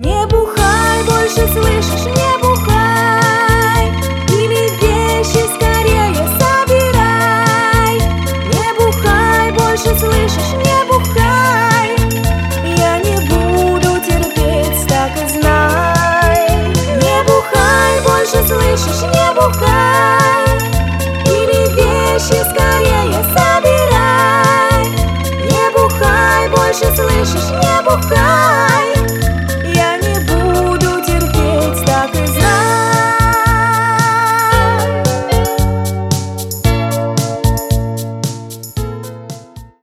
Не бухай больше, слышишь, не бухай, или вещи скорее собирай. Не бухай больше, слышишь.